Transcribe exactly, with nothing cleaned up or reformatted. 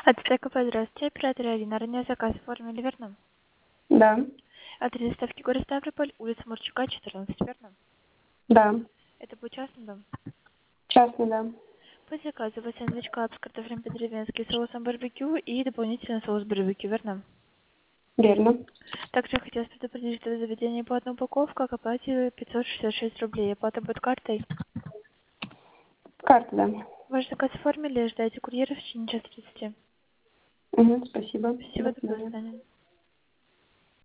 ТКП, здравствуйте. Оператор Арина. Ранее заказ оформили, верно? Да, Адрес доставки город Ставрополь, улица Мурчука, четырнадцать, верно? да, Это был частный дом. частный, да. По заказу у вас сэндвич клаб с картофелем по-деревенски, соусом барбекю и дополнительно соус барбекю, верно? Верно. Также я хотела предупредить, что в заведении по одной упаковке к оплате пятьсот шестьдесят шесть рублей. Оплата будет картой. Карта, да. Ваш заказ оформили, ждайте курьера в течение часа тридцати. Угу, спасибо. До Спасибо, до свидания. свидания.